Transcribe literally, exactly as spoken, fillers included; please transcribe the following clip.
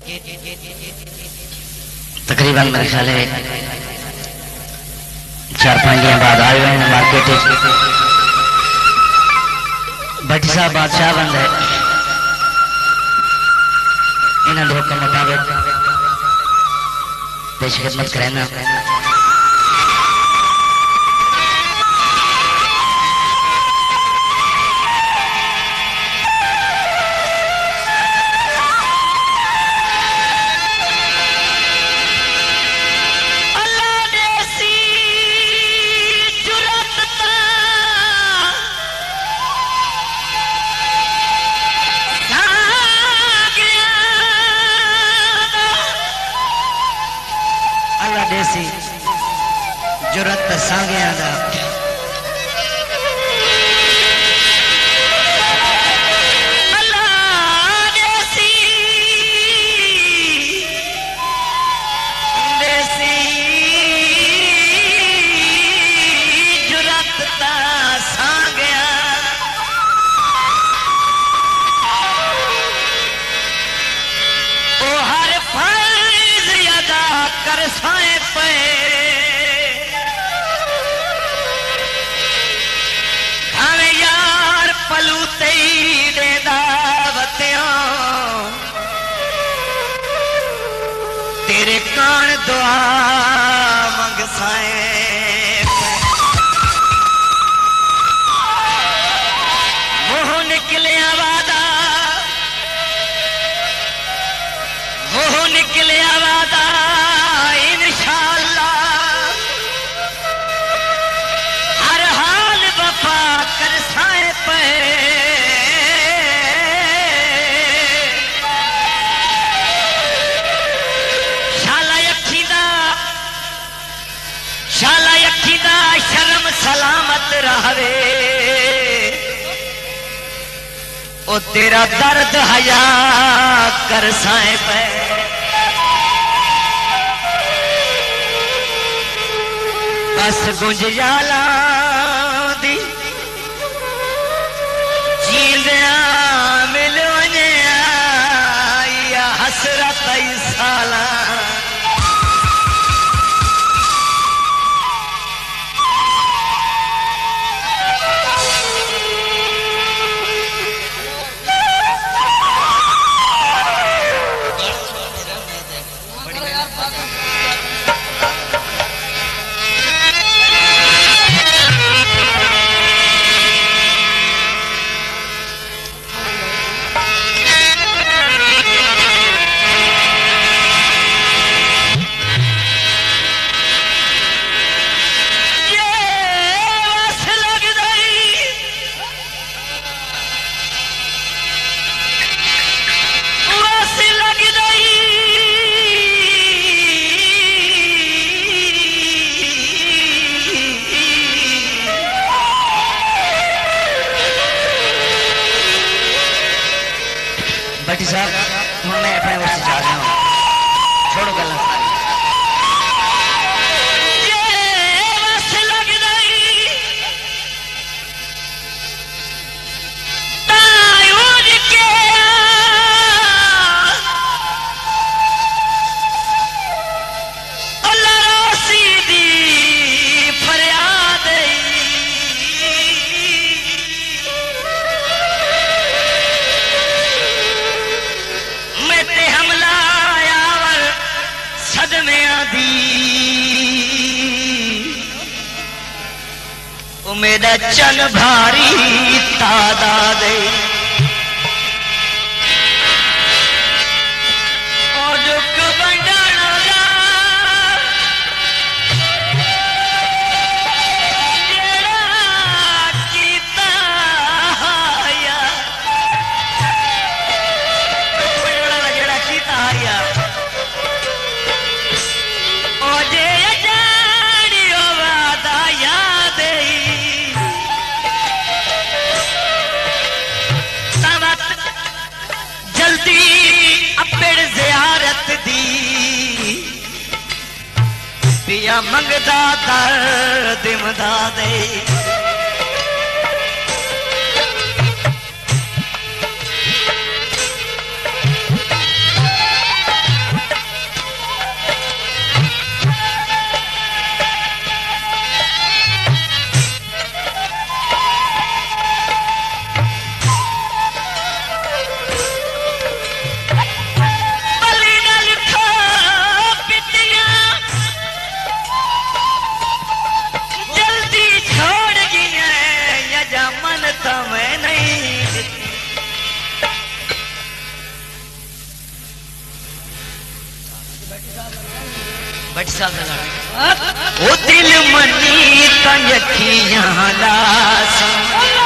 तकरीबन मेरे ख्याल है चार पांच दिन बाद आए हुए हैं मार्केट। भट्टी साहब बादशाह बंद है, इन्होंने हुक्म मुताबिक पेश खिदमत करना। देसी जुरत सांगिया दा तेरे कान दुआ मंग साए मोह निकलिया वादा मोह निकलिया वादा इंशाअल्लाह हर हाल वफा कर साए पे शर्म सलामत रहवे ओ तेरा दर्द हया कर साए पे बस गुंज जाला दी जींदिया मिल वने या हसरत साला भट्टी साहब मैं अपने ओर से जा रहा हूँ, छोड़ो गल्ला मेरा चन भारी तादाद और दुख बंडाना जेड़ा कीता हाया जेड़ा कीता हाया ओ जे जानियो वादा याद ज़ियारत दी पिया मंगदा दर्द मदादे बट साहब ओ दिल मनी तखियां लास